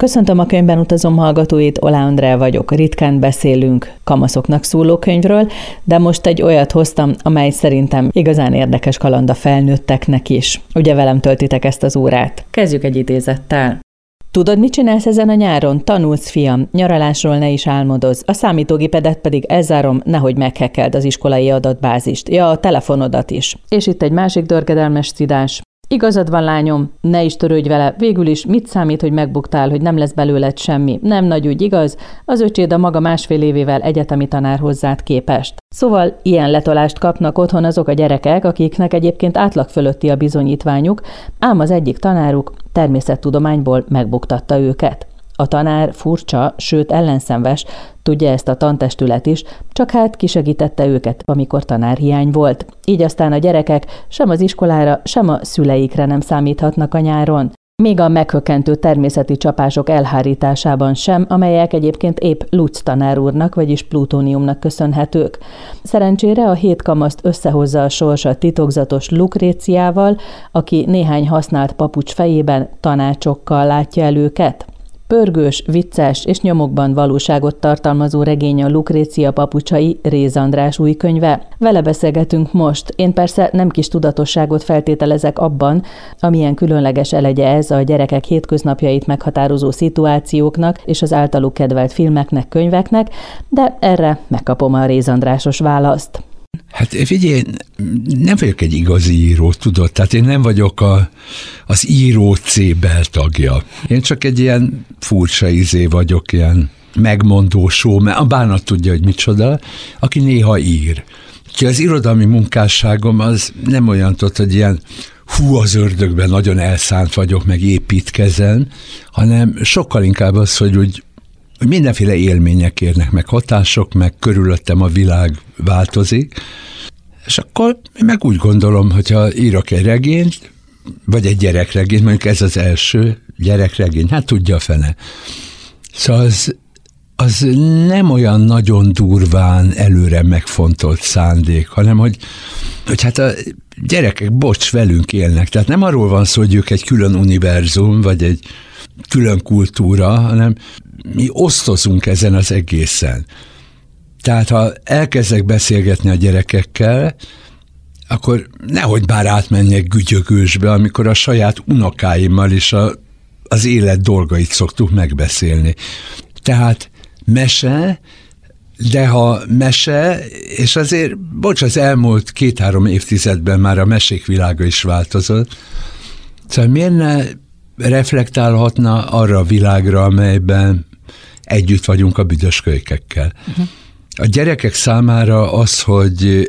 Köszöntöm a Könyvben utazom hallgatóit, Oláh Andrea vagyok. Ritkán beszélünk kamaszoknak szóló könyvről, de most egy olyat hoztam, amely szerintem igazán érdekes kaland a felnőtteknek is. Ugye velem töltitek ezt az órát. Kezdjük egy idézettel. Tudod, mit csinálsz ezen a nyáron? Tanulsz, fiam, nyaralásról ne is álmodozz. A számítógépedet pedig elzárom, nehogy meghekkeld az iskolai adatbázist. Ja, a telefonodat is. És itt egy másik dörgedelmes szidás. Igazad van, lányom, ne is törődj vele, végül is mit számít, hogy megbuktál, hogy nem lesz belőled semmi? Nem nagy ügy, igaz? Az öcséd a maga 1,5 évével egyetemi tanár hozzád képest. Szóval ilyen letolást kapnak otthon azok a gyerekek, akiknek egyébként átlag fölötti a bizonyítványuk, ám az egyik tanáruk természettudományból megbuktatta őket. A tanár furcsa, sőt ellenszenves, tudja ezt a tantestület is, csak hát kisegítette őket, amikor tanárhiány volt. Így aztán a gyerekek sem az iskolára, sem a szüleikre nem számíthatnak a nyáron. Még a meghökkentő természeti csapások elhárításában sem, amelyek egyébként épp Lutz tanár úrnak, vagyis plutóniumnak köszönhetők. Szerencsére a 7 kamaszt összehozza a sors a titokzatos Lukréciával, aki néhány használt papucs fejében tanácsokkal látja el őket. Pörgős, vicces és nyomokban valóságot tartalmazó regény a Lukrécia papucsai, Réz András új könyve. Vele beszélgetünk most. Én persze nem kis tudatosságot feltételezek abban, amilyen különleges elegye ez a gyerekek hétköznapjait meghatározó szituációknak és az általuk kedvelt filmeknek, könyveknek, de erre megkapom a Réz Andrásos választ. Hát figyelj, nem vagyok egy igazi író, tudod? Tehát én nem vagyok az író C beltagja. Én csak egy ilyen furcsa vagyok, ilyen megmondósó, mert a bánat tudja, hogy micsoda, aki néha ír. Úgyhogy az irodalmi munkásságom az nem olyan, hogy ilyen az ördögben nagyon elszánt vagyok, meg építkezem, hanem sokkal inkább az, hogy mindenféle élmények érnek, meg hatások, meg körülöttem a világ változik, és akkor én meg úgy gondolom, hogyha írok egy regényt, vagy egy gyerekregényt, mondjuk ez az első gyerekregény, hát tudja a fene. Szóval az nem olyan nagyon durván előre megfontolt szándék, hanem hogy hát a gyerekek, velünk élnek. Tehát nem arról van szó, hogy ők egy külön univerzum, vagy egy külön kultúra, hanem mi osztozunk ezen az egészen. Tehát ha elkezdek beszélgetni a gyerekekkel, akkor nehogy már átmenjek gügyögősbe, amikor a saját unokáimmal is az élet dolgait szoktuk megbeszélni. Tehát mese, de ha mese, és azért, az elmúlt 2-3 évtizedben már a mesék világa is változott, szóval miért ne reflektálhatna arra a világra, amelyben együtt vagyunk a büdös kölykekkel. Uh-huh. A gyerekek számára az, hogy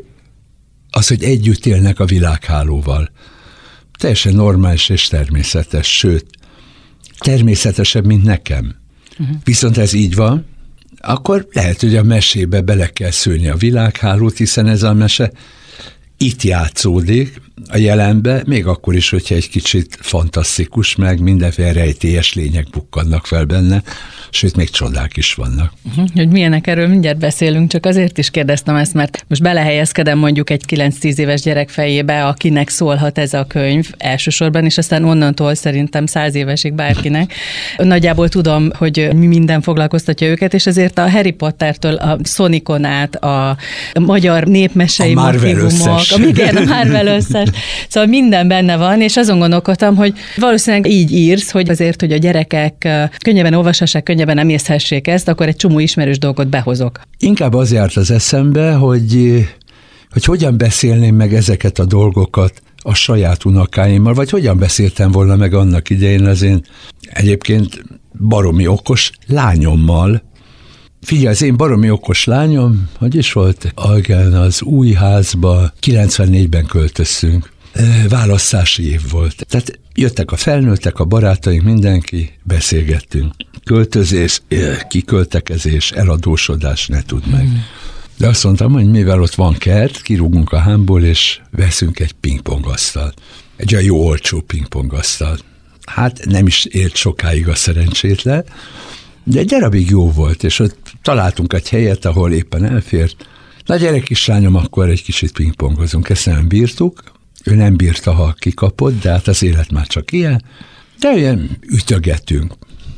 együtt élnek a világhálóval, teljesen normális és természetes, sőt, természetesebb, mint nekem. Uh-huh. Viszont ez így van, akkor lehet, hogy a mesébe bele kell szőni a világhálót, hiszen ez a mese itt játszódik a jelenbe, még akkor is, hogyha egy kicsit fantasztikus, meg mindenféle rejtélyes lények bukkannak fel benne, sőt, még csodák is vannak. Hogy milyenek, erről mindjárt beszélünk, csak azért is kérdeztem ezt, mert most belehelyezkedem mondjuk egy 9-10 éves gyerek fejébe, akinek szólhat ez a könyv elsősorban, és aztán onnantól szerintem 100 évesig bárkinek. Nagyjából tudom, hogy mi minden foglalkoztatja őket, és ezért a Harry Pottertől a Sonicon át, a magyar népmesei motivumok, a Marvel összes, szóval minden benne van, és azon gondolkodtam, hogy valószínűleg így írsz, hogy azért, hogy a gyerekek könnyebben olvashassák, könnyebben emészhessék ezt, akkor egy csomó ismerős dolgot behozok. Inkább az járt az eszembe, hogy hogyan beszélném meg ezeket a dolgokat a saját unokáimmal, vagy hogyan beszéltem volna meg annak idején az én egyébként baromi okos lányommal. Figyelj, az én baromi okos lányom, hogy is volt? Az új házba 94-ben költöztünk. Választási év volt. Tehát jöttek a felnőttek, a barátaink, mindenki, beszélgettünk. Költözés, kiköltekezés, eladósodás, ne tudd meg. De azt mondtam, hogy mivel ott van kert, kirúgunk a hámból, és veszünk egy pingpongasztalt. Egy olyan jó olcsó pingpongasztalt. Hát nem is ért sokáig a szerencsétlen, de egy darabig jó volt, és ott találtunk egy helyet, ahol éppen elfért. Na gyere kislányom, akkor egy kicsit pingpongozunk. Ezt nem bírtuk, ő nem bírta, ha kikapott, de hát az élet már csak ilyen. De olyan ütögetünk.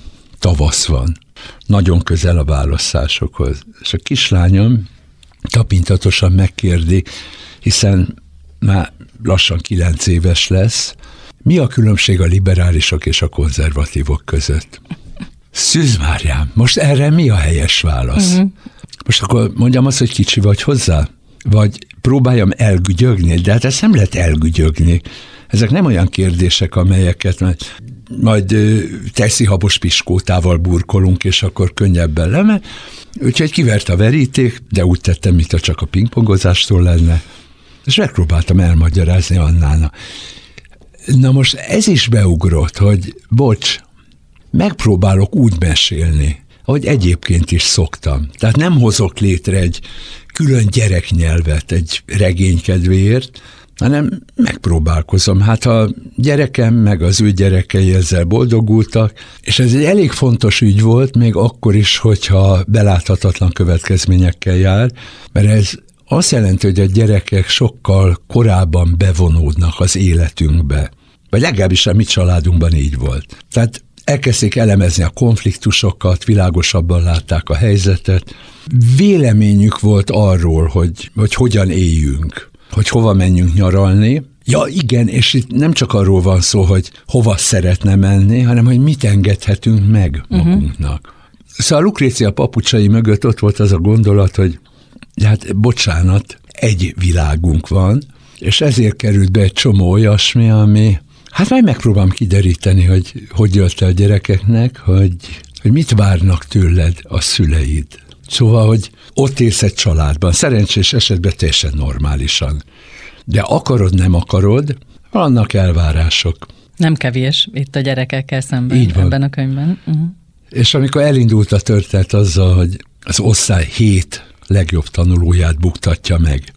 tavasz van, nagyon közel a választásokhoz. És a kislányom tapintatosan megkérdi, hiszen már lassan 9 éves lesz, mi a különbség a liberálisok és a konzervatívok között? Szűz Máriám, most erre mi a helyes válasz? Uh-huh. Most akkor mondjam azt, hogy kicsi vagy hozzá? Vagy próbáljam elgügyögni? De hát ezt nem lehet elgügyögni. Ezek nem olyan kérdések, amelyeket majd teszihabos piskótával burkolunk, és akkor könnyebben lenne. Úgyhogy kivert a veríték, de úgy tettem, mintha csak a pingpongozástól lenne. És megpróbáltam elmagyarázni Annának. Na most ez is beugrott, hogy bocs, megpróbálok úgy mesélni, ahogy egyébként is szoktam. Tehát nem hozok létre egy külön gyereknyelvet egy regény kedvéért, hanem megpróbálkozom. Hát a gyerekem meg az ő gyerekei ezzel boldogultak, és ez egy elég fontos ügy volt, még akkor is, hogyha beláthatatlan következményekkel jár, mert ez azt jelenti, hogy a gyerekek sokkal korábban bevonódnak az életünkbe. Vagy legalábbis a mi családunkban így volt. Tehát elkezdték elemezni a konfliktusokat, világosabban látták a helyzetet. Véleményük volt arról, hogy hogyan éljünk, hogy hova menjünk nyaralni. Ja igen, és itt nem csak arról van szó, hogy hova szeretne menni, hanem hogy mit engedhetünk meg magunknak. Szóval a Lukrécia papucsai mögött ott volt az a gondolat, hogy hát bocsánat, egy világunk van, és ezért került be egy csomó olyasmi, ami, hát majd megpróbálom kideríteni, hogy jött el a gyerekeknek, hogy mit várnak tőled a szüleid. Szóval, hogy ott élsz egy családban, szerencsés esetben teljesen normálisan. De akarod, nem akarod, vannak elvárások. Nem kevés itt a gyerekekkel szemben ebben a könyvben. És amikor elindult a történet azzal, hogy az osztály 7 legjobb tanulóját buktatja meg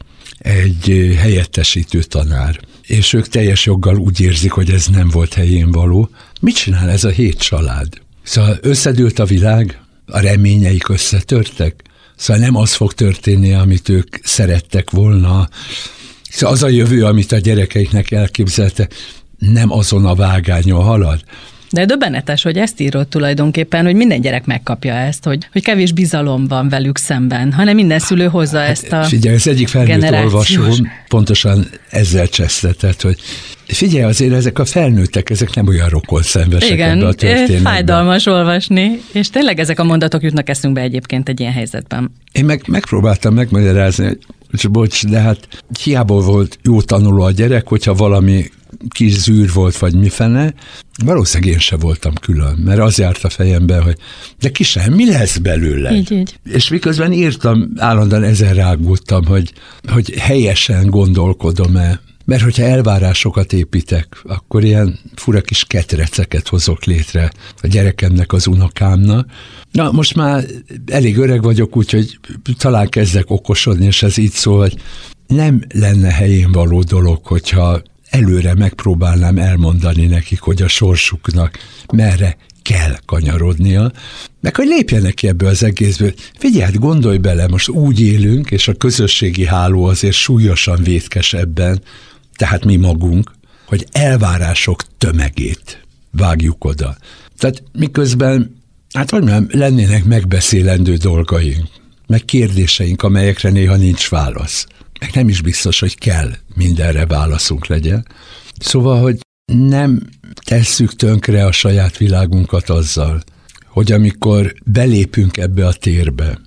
egy helyettesítő tanár, és ők teljes joggal úgy érzik, hogy ez nem volt helyén való. Mit csinál ez a 7 család? Szóval összedőlt a világ, a reményeik összetörtek, szóval nem az fog történni, amit ők szerettek volna. Szóval az a jövő, amit a gyerekeiknek elképzelte, nem azon a vágányon halad. De döbbenetes, hogy ezt írod tulajdonképpen, hogy minden gyerek megkapja ezt, hogy kevés bizalom van velük szemben, hanem minden szülő hozza ezt a figyelj, az egyik felnőtt olvasóm pontosan ezzel csesztetett, hogy figyelj, azért ezek a felnőttek, ezek nem olyan rokkonszenvesek ebbe a történetben. Igen, fájdalmas olvasni, és tényleg ezek a mondatok jutnak eszünkbe egyébként egy ilyen helyzetben. Én megpróbáltam megmagyarázni, hogy bocs, de hát hiába volt jó tanuló a gyerek, hogyha valami kis zűr volt, vagy mifene, valószínűleg én se voltam külön, mert az járt a fejembe, hogy de kisem, mi lesz belőle? Így. És miközben írtam, állandóan ezen rágódtam, hogy helyesen gondolkodom-e, mert hogyha elvárásokat építek, akkor ilyen fura kis ketreceket hozok létre a gyerekemnek, az unokámnak. Na, most már elég öreg vagyok, úgyhogy talán kezdek okosodni, és ez így szól, hogy nem lenne helyén való dolog, hogyha előre megpróbálnám elmondani nekik, hogy a sorsuknak merre kell kanyarodnia, meg hogy lépjenek ki ebből az egészből. Figyelj, hát gondolj bele, most úgy élünk, és a közösségi háló azért súlyosan vétkes ebben, tehát mi magunk, hogy elvárások tömegét vágjuk oda. Tehát miközben, hát hogy mondjam, lennének megbeszélendő dolgaink, meg kérdéseink, amelyekre néha nincs válasz. Meg nem is biztos, hogy kell mindenre válaszunk legyen. Szóval, hogy nem tesszük tönkre a saját világunkat azzal, hogy amikor belépünk ebbe a térbe,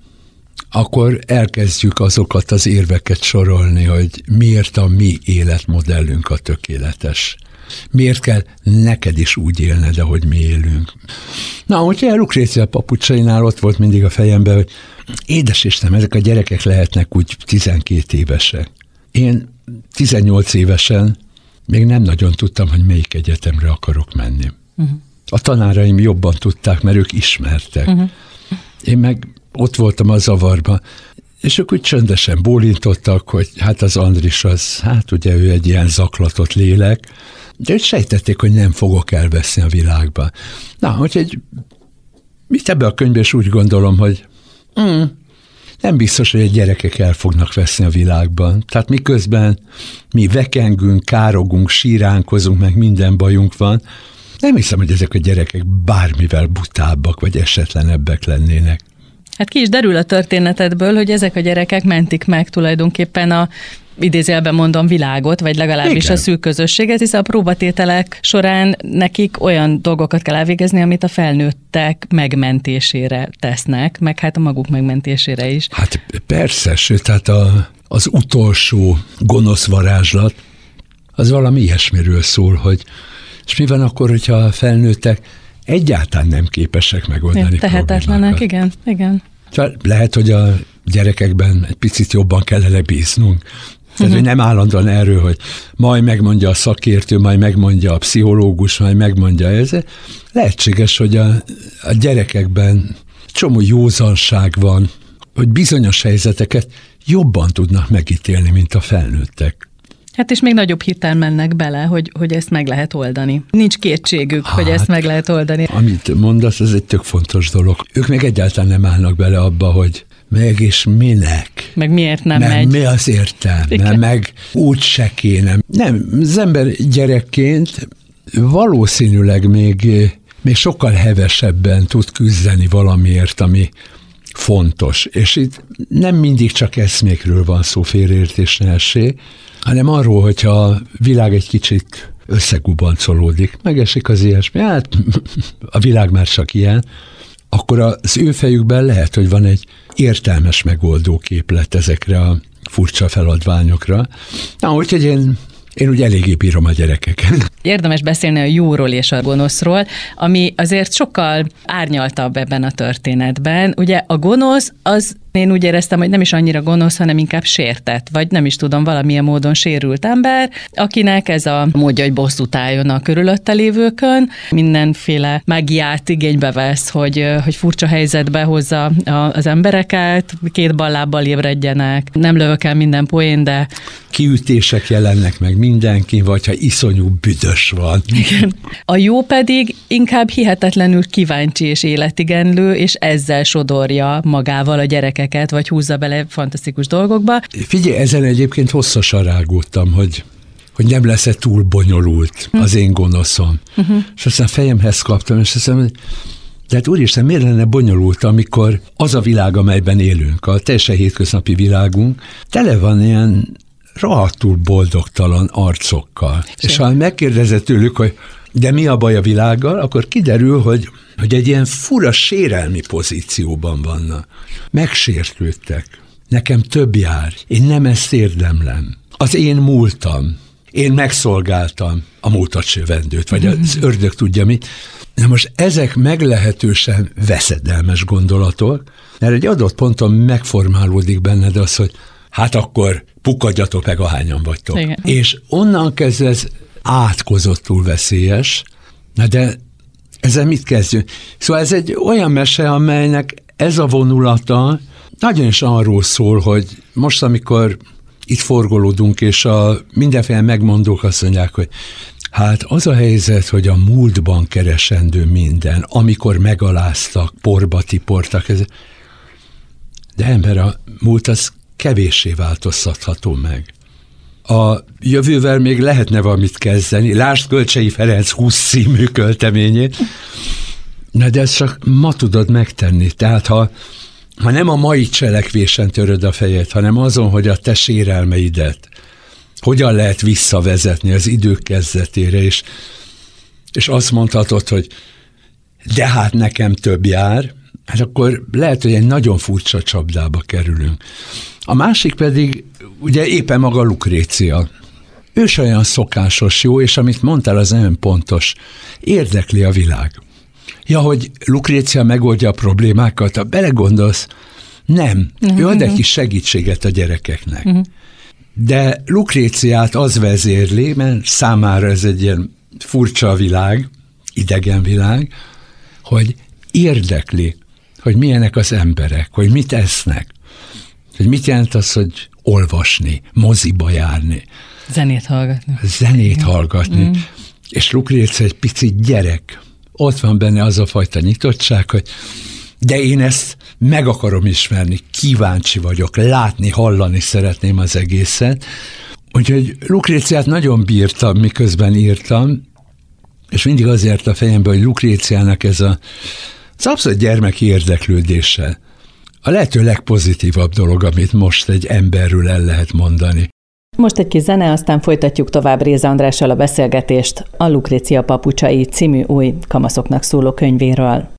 akkor elkezdjük azokat az érveket sorolni, hogy miért a mi életmodellünk a tökéletes. Miért kell neked is úgy élned, ahogy mi élünk. Na, úgyhogy a Lukrécia papucsainál ott volt mindig a fejemben, hogy édes Istenem, ezek a gyerekek lehetnek úgy 12 évesek. Én 18 évesen még nem nagyon tudtam, hogy melyik egyetemre akarok menni. A tanáraim jobban tudták, mert ők ismertek. Én meg ott voltam a zavarban, és ők úgy csöndesen bólintottak, hogy hát az Andris az, hát ugye ő egy ilyen zaklatott lélek, de ők sejtették, hogy nem fogok elveszni a világba. Na, úgyhogy itt ebben a könyvben is úgy gondolom, hogy nem biztos, hogy a gyerekek el fognak veszni a világban. Tehát miközben mi vekengünk, károgunk, síránkozunk, meg minden bajunk van, Nem hiszem, hogy ezek a gyerekek bármivel butábbak vagy esetlenebbek lennének. Hát ki is derül a történetedből, hogy ezek a gyerekek mentik meg tulajdonképpen a idézőjelben mondom világot, vagy legalábbis a szűk közösséget, hiszen a próbatételek során nekik olyan dolgokat kell elvégezni, amit a felnőttek megmentésére tesznek, meg hát a maguk megmentésére is. Hát persze, sőt, hát az utolsó gonosz varázslat, az valami ilyesmiről szól, hogy és mi van akkor, hogyha a felnőttek egyáltalán nem képesek megoldani tehetetlenek, igen. Lehet, hogy a gyerekekben egy picit jobban kellene bíznunk. Tehát, hogy nem állandóan erről, hogy majd megmondja a szakértő, majd megmondja a pszichológus, majd megmondja ez. Lehetséges, hogy a gyerekekben csomó józanság van, hogy bizonyos helyzeteket jobban tudnak megítélni, mint a felnőttek. Hát és még nagyobb hittel mennek bele, hogy ezt meg lehet oldani. Nincs kétségük, hogy ezt meg lehet oldani. Amit mondasz, ez egy tök fontos dolog. Ők még egyáltalán nem állnak bele abba, hogy meg és minek. Meg miért nem megy. Mi az értelme, meg úgy se kéne. Nem, az ember gyerekként valószínűleg még sokkal hevesebben tud küzdeni valamiért, ami fontos. És itt nem mindig csak eszmékről van szó, félreértés ne essék, hanem arról, hogyha a világ egy kicsit összegubancolódik, megesik az ilyesmi, hát a világ már csak ilyen, akkor az ő fejükben lehet, hogy van egy értelmes megoldó képlet ezekre a furcsa feladványokra. Na, úgyhogy én úgy eléggé bírom a gyerekeket. Érdemes beszélni a jóról és a gonoszról, ami azért sokkal árnyaltabb ebben a történetben. Ugye a gonosz, az én úgy éreztem, hogy nem is annyira gonosz, hanem inkább sértett, vagy nem is tudom, valamilyen módon sérült ember, akinek ez a módja, hogy bosszút álljon a körülötte lévőkön, mindenféle mágiát igénybe vesz, hogy furcsa helyzetbe hozza az embereket, két ballábbal ébredjenek, nem lövök el minden poén, de... Kiütések jelennek meg mindenki, vagy ha iszonyú büdös van. Igen. A jó pedig inkább hihetetlenül kíváncsi és életigenlő, és ezzel sodorja magával a gyerekeket, vagy húzza bele fantasztikus dolgokba. Figyelj, ezen egyébként hosszasan rágódtam, hogy nem lesz-e túl bonyolult az én gonoszom. És aztán fejemhez kaptam, és azt mondom, de hát úristen, miért lenne bonyolult, amikor az a világ, amelyben élünk, a teljesen hétköznapi világunk, tele van ilyen rohadtul boldogtalan arcokkal. És ha megkérdezett tőlük, hogy de mi a baj a világgal, akkor kiderül, hogy egy ilyen fura sérelmi pozícióban vannak. Megsértődtek. Nekem több jár. Én nem ezt érdemlem. Az én múltam. Én megszolgáltam a múltacsövendőt, vagy az ördög tudja mit. Na most ezek meglehetősen veszedelmes gondolatok, mert egy adott ponton megformálódik benned az, hogy hát akkor pukkadjatok meg, ahányan vagytok. Igen. És onnan kezdve ez átkozottul veszélyes, na de ezzel mit kezdjünk? Szóval ez egy olyan mese, amelynek ez a vonulata nagyon is arról szól, hogy most, amikor itt forgolódunk, és a mindenféle megmondók azt mondják, hogy hát az a helyzet, hogy a múltban keresendő minden, amikor megaláztak, porba tiportak, de ember, a múlt az kevéssé változtatható meg. A jövővel még lehetne valamit kezdeni. Lásd Kölcsei Ferenc 20 című költeményét. Na de ezt csak ma tudod megtenni. Tehát ha nem a mai cselekvésen töröd a fejed, hanem azon, hogy a te sérelmeidet hogyan lehet visszavezetni az idők kezdetére, és azt mondhatod, hogy de hát nekem több jár, hát akkor lehet, hogy egy nagyon furcsa csapdába kerülünk. A másik pedig, ugye éppen maga Lukrécia. Ő is olyan szokásos jó, és amit mondtál, az nagyon pontos. Érdekli a világ. Ja, hogy Lukrécia megoldja a problémákat, ha belegondolsz, nem. Ő ad egy kis segítséget a gyerekeknek. De Lukréciát az vezérli, mert számára ez egy ilyen furcsa világ, idegen világ, hogy érdekli, hogy milyenek az emberek, hogy mit esznek, hogy mit jelent az, hogy olvasni, moziba járni. Zenét hallgatni. És Lukrécia egy pici gyerek. Ott van benne az a fajta nyitottság, hogy de én ezt meg akarom ismerni, kíváncsi vagyok, látni, hallani szeretném az egészet. Úgyhogy Lukréciát nagyon bírtam, miközben írtam, És mindig az járt a fejembe, hogy Lukréciának ez az abszolút gyermeki érdeklődése a lehető legpozitívabb dolog, amit most egy emberről el lehet mondani. Most egy kis zene, aztán folytatjuk tovább Réz Andrással a beszélgetést a Lukrécia papucsai című új kamaszoknak szóló könyvéről.